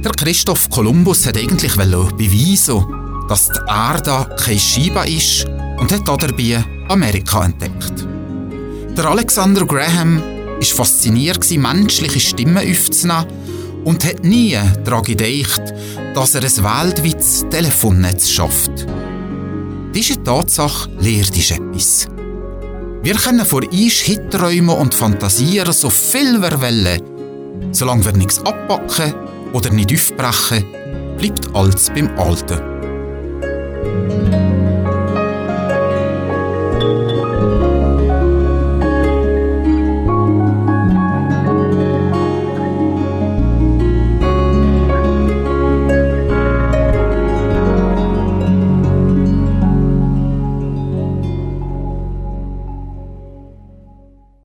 Der Christoph Kolumbus hat eigentlich beweisen, dass die Erde keine Scheibe ist und hat dabei Amerika entdeckt. Der Alexander Graham war fasziniert, menschliche Stimmen aufzunehmen und hat nie daran gedacht, dass er ein weltweites Telefonnetz schafft. Diese Tatsache lehrt uns etwas. Wir können vor uns hitträumen und fantasieren, so viel wir wollen. Solange wir nichts abpacken oder nicht aufbrechen, bleibt alles beim Alten.